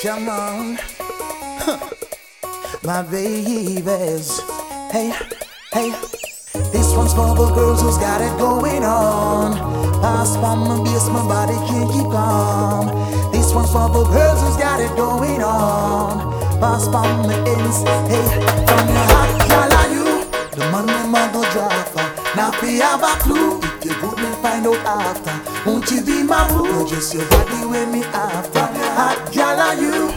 Come on, my babies. Hey, hey. This one's for the girls who's got it going on. Pass from my bass, my body can't keep calm. This one's for the girls who's got it going on. Pass from the ends. Hey, from your hot girl are you? The money mother driver. Now if you have a clue, if you good me find out after. Won't you be my boo? Just your body with me after. Hot girl are you?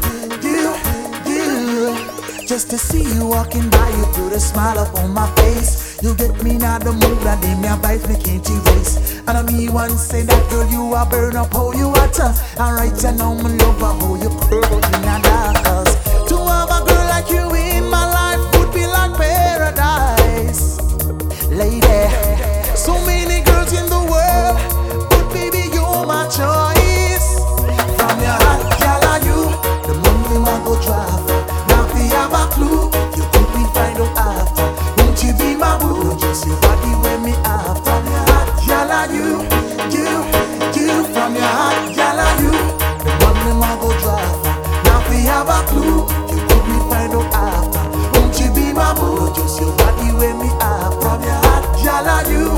Just to see you walking by, you put a smile up on my face. You get me now the mood and then me a bite me can't erase. And I me once say that girl you a burn up how you a tough. Alright you know me love how you curve out in a dark. To have a girl like you in my life would be like paradise. Lady, so many girls in the world, but baby you're my choice. From your hot girl are you, the money man go drive. Have a clue, you could me find out after. Won't you be my boo? Just your body with me after. Hot girl are you from your hot girl are you. The money man go drive. Now if we have a clue, you could me find out after. Won't you be my boo? Just your body with me after. Your hot girl are you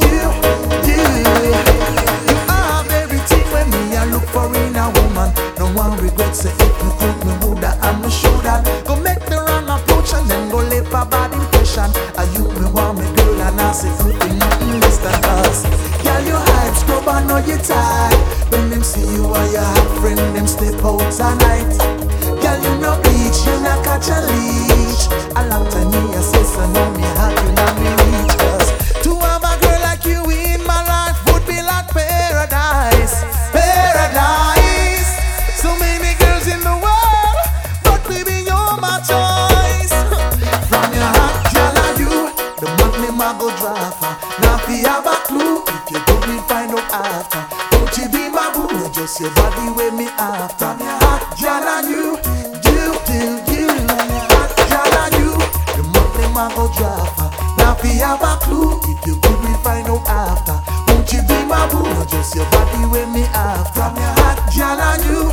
have everything when me I look for in a woman. No one regrets it if me cook me woulda and me shoulda. Go make the wrong approach and then go leave a bad impression. Are you me want me girl and I say fruity nothing less than us. Girl you hype, scrub I know you tight. When them see you and your hot friend, them step out tonight. Girl you no bleach, you no catch a leech. A long time me a say so now me happy now me reach us. To have a girl like you in my life would be like paradise. Paradise. So many girls in the world, but baby you're my choice. From your hot girl are you, the money man go driver. Now if you have a clue, if you don't me find out after. Won't you be my boo? Just your body with me after. Hot girl are you, hot girl are you, the money man go driver. Now if you have a clue, if you could me find out after. Won't you be my boo? Just your body with me after. Hot girl are you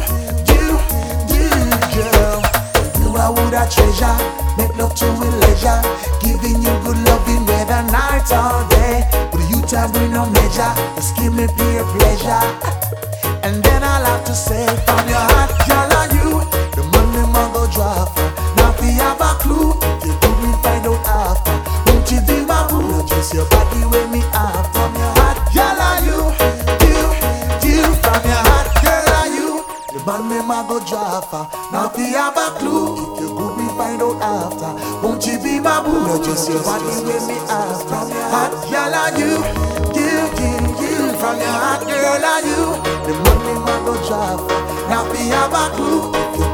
girl. You I would a treasure, make love to with leisure, giving you good loving whether night or day. But you time bring no measure, just give me pure pleasure. And then I'll have to say, from your hot girl are you, the money man go drive. Now if you have a clue, if you could me find out after. Won't you be my boo? Just your body with me after. From your hot girl are you from your hot girl are you, the money man go drive. Now if you have a clue, if you could me find out after. Won't you be my boo? Just your body with me after. Hot girl are you from your hot girl are you, the money man go drive. Now if you have a clue, if you